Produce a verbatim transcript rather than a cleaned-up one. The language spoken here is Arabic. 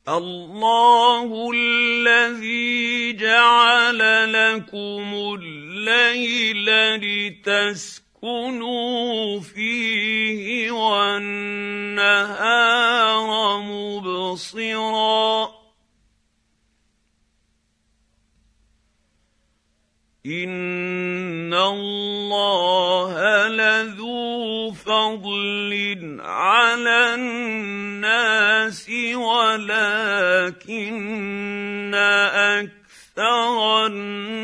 الله الذي جعل لكم الليل لتسكنوا فيه والنهار مبصرا إن الله لذو فضل على الناس ولكن أكثر الناس